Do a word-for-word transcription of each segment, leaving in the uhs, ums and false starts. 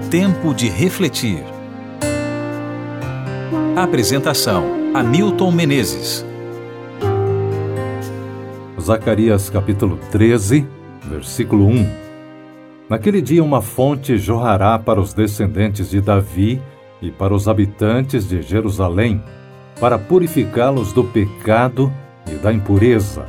Tempo de refletir. Apresentação: Hamilton Menezes. Zacarias capítulo treze, versículo um. Naquele dia uma fonte jorrará para os descendentes de Davi e para os habitantes de Jerusalém, para purificá-los do pecado e da impureza.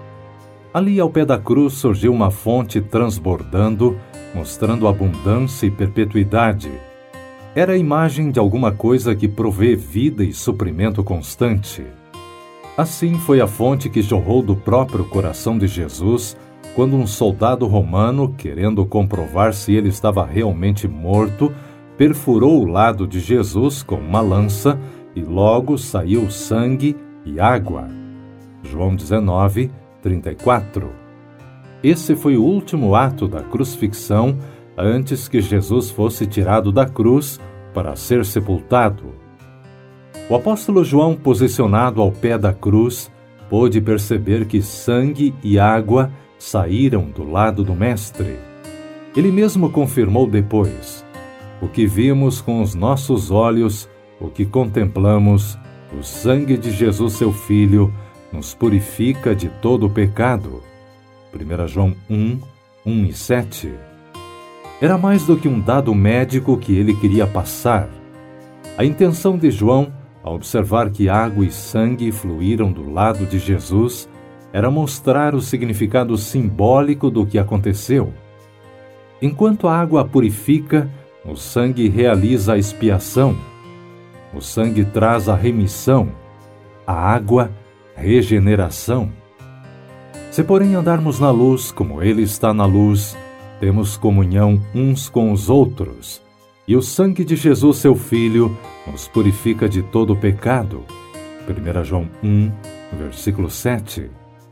Ali ao pé da cruz surgiu uma fonte transbordando, mostrando abundância e perpetuidade. Era a imagem de alguma coisa que provê vida e suprimento constante. Assim foi a fonte que jorrou do próprio coração de Jesus, quando um soldado romano, querendo comprovar se ele estava realmente morto, perfurou o lado de Jesus com uma lança e logo saiu sangue e água. João dezenove, trinta e quatro. Esse foi o último ato da crucifixão antes que Jesus fosse tirado da cruz para ser sepultado. O apóstolo João, posicionado ao pé da cruz, pôde perceber que sangue e água saíram do lado do Mestre. Ele mesmo confirmou depois: o que vimos com os nossos olhos, o que contemplamos, o sangue de Jesus, seu Filho, nos purifica de todo o pecado. primeira João um, um e sete. Era mais do que um dado médico que ele queria passar. A intenção de João, ao observar que água e sangue fluíram do lado de Jesus, era mostrar o significado simbólico do que aconteceu. Enquanto a água purifica, o sangue realiza a expiação. O sangue traz a remissão, a água, regeneração. Se, porém, andarmos na luz como Ele está na luz, temos comunhão uns com os outros, e o sangue de Jesus, seu Filho, nos purifica de todo o pecado. primeira João um, versículo sete.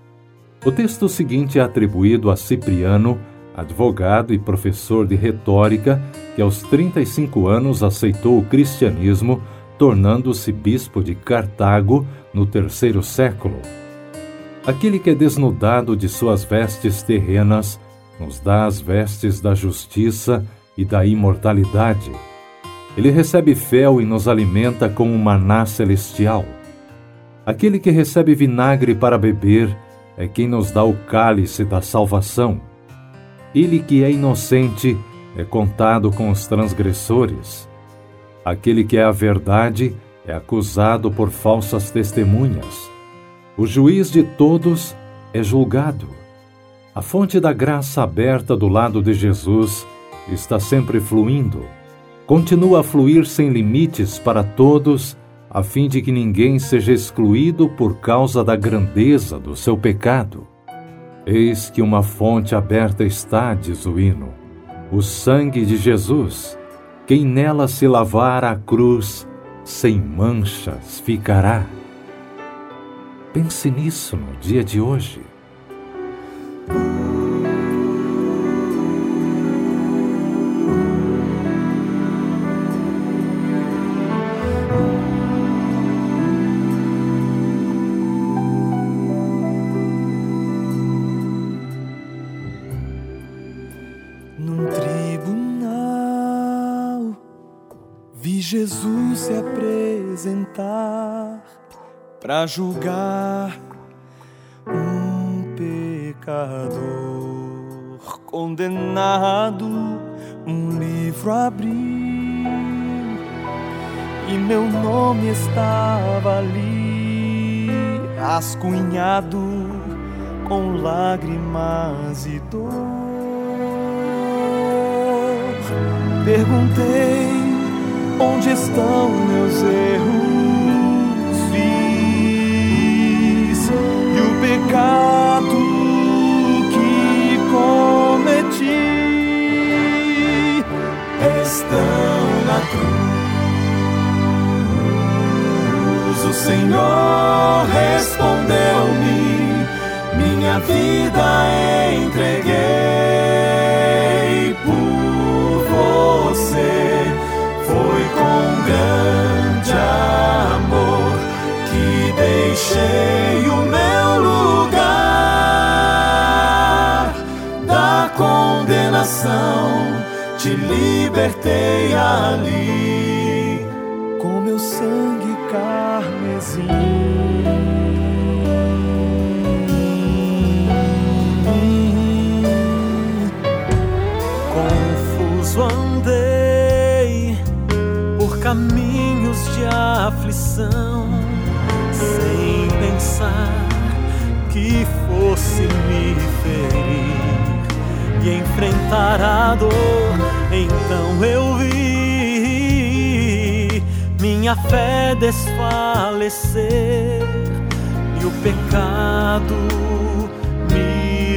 O texto seguinte é atribuído a Cipriano, advogado e professor de retórica, que aos trinta e cinco anos aceitou o cristianismo, tornando-se bispo de Cartago no terceiro século. Aquele que é desnudado de suas vestes terrenas, nos dá as vestes da justiça e da imortalidade. Ele recebe fel e nos alimenta com um maná celestial. Aquele que recebe vinagre para beber é quem nos dá o cálice da salvação. Ele que é inocente é contado com os transgressores. Aquele que é a verdade é acusado por falsas testemunhas. O juiz de todos é julgado. A fonte da graça aberta do lado de Jesus está sempre fluindo. Continua a fluir sem limites para todos, a fim de que ninguém seja excluído por causa da grandeza do seu pecado. Eis que uma fonte aberta está, diz o hino, o sangue de Jesus. Quem nela se lavar a cruz, sem manchas ficará. Pense nisso no dia de hoje. Num tribunal, vi Jesus se apresentar para julgar um pecador condenado. Um livro abriu e meu nome estava ali, rascunhado com lágrimas e dor. Perguntei: onde estão meus erros? Fiz e o pecado que cometi estão na cruz. O Senhor respondeu-me: minha vida entreguei por você. Foi com grande amor que deixei o meu lugar da condenação te libertei ali, com meu sangue carmesim. Confuso andei por caminhos de aflição, sem pensar que fosse me ferir e enfrentar a dor. Então eu vi minha fé desfalecer e o pecado me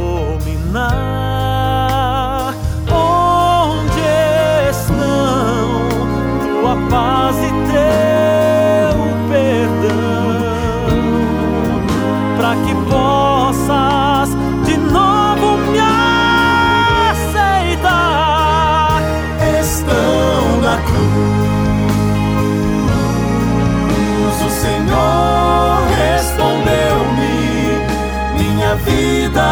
dominar. Onde estão tua paz e teu perdão, para que possas de novo me aceitar? Estão na cruz, o Senhor respondeu-me, minha vida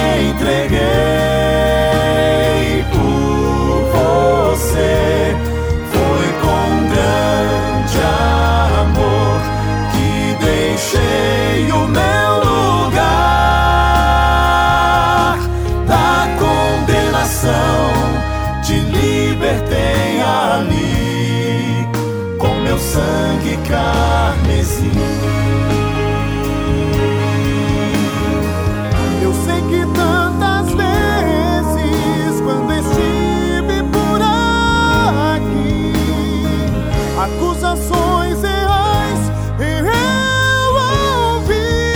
entreguei por você. Foi com grande amor que deixei o meu lugar da condenação, te libertei ali, com meu sangue carmesim. Eu sei que tantas vezes, quando estive por aqui, acusações reais eu ouvi,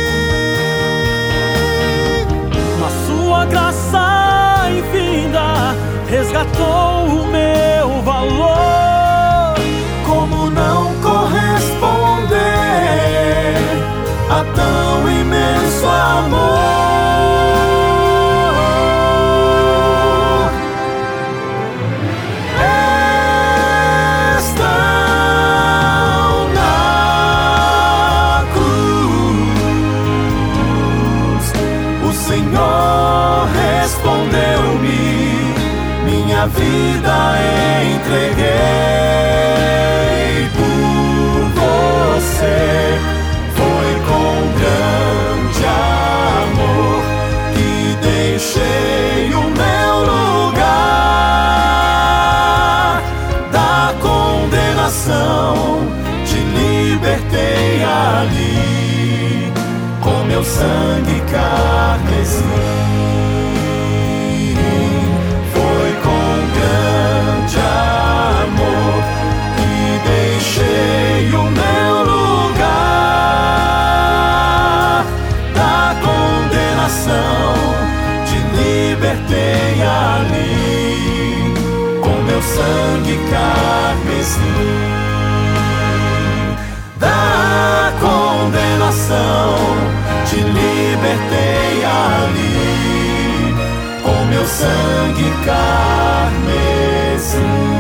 mas sua graça infinda resgatou o meu valor. Como não corresponder a tão imenso amor? Estão na cruz, o Senhor respondeu-me, minha vida entreguei por você. Foi com grande amor que deixei o meu lugar da condenação, te libertei ali, com meu sangue carmesim. Foi com grande amor que deixei o meu lugar da condenação, te libertei ali, com meu sangue carmesim. Da condenação, te libertei ali, com meu sangue carmesim.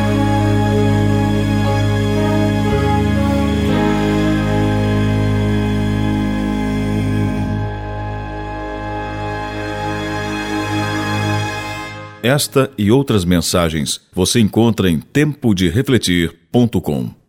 Esta e outras mensagens você encontra em tempo de refletir ponto com.